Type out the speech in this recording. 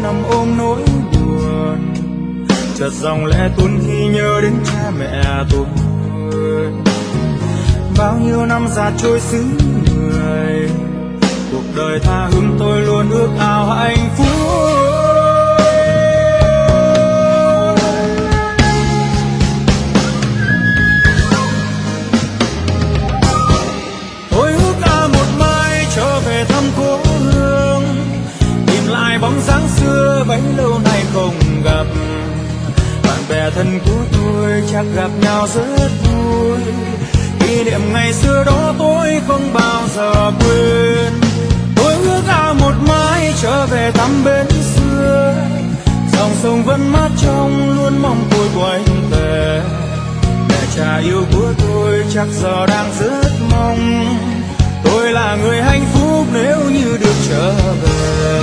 nằm ôm nỗi buồn, chợt dòng lệ tuôn khi nhớ đến cha mẹ tôi. Bao nhiêu năm già trôi xứ người, cuộc đời tha hương tôi luôn ước ao hạnh phúc. Tôi ước ao một mai trở về thăm cố hương, tìm lại bóng dáng xưa bấy lâu nay không gặp. Bạn bè thân của tôi chắc gặp nhau rất vui, kỷ niệm ngày xưa đó tôi không bao giờ quên. Tôi ước ao một mai trở về thăm bến xưa, dòng sông vẫn mát trong luôn mong tôi quay về. Mẹ cha yêu của tôi chắc giờ đang rất mong tôi là người hạnh phúc nếu như được trở về.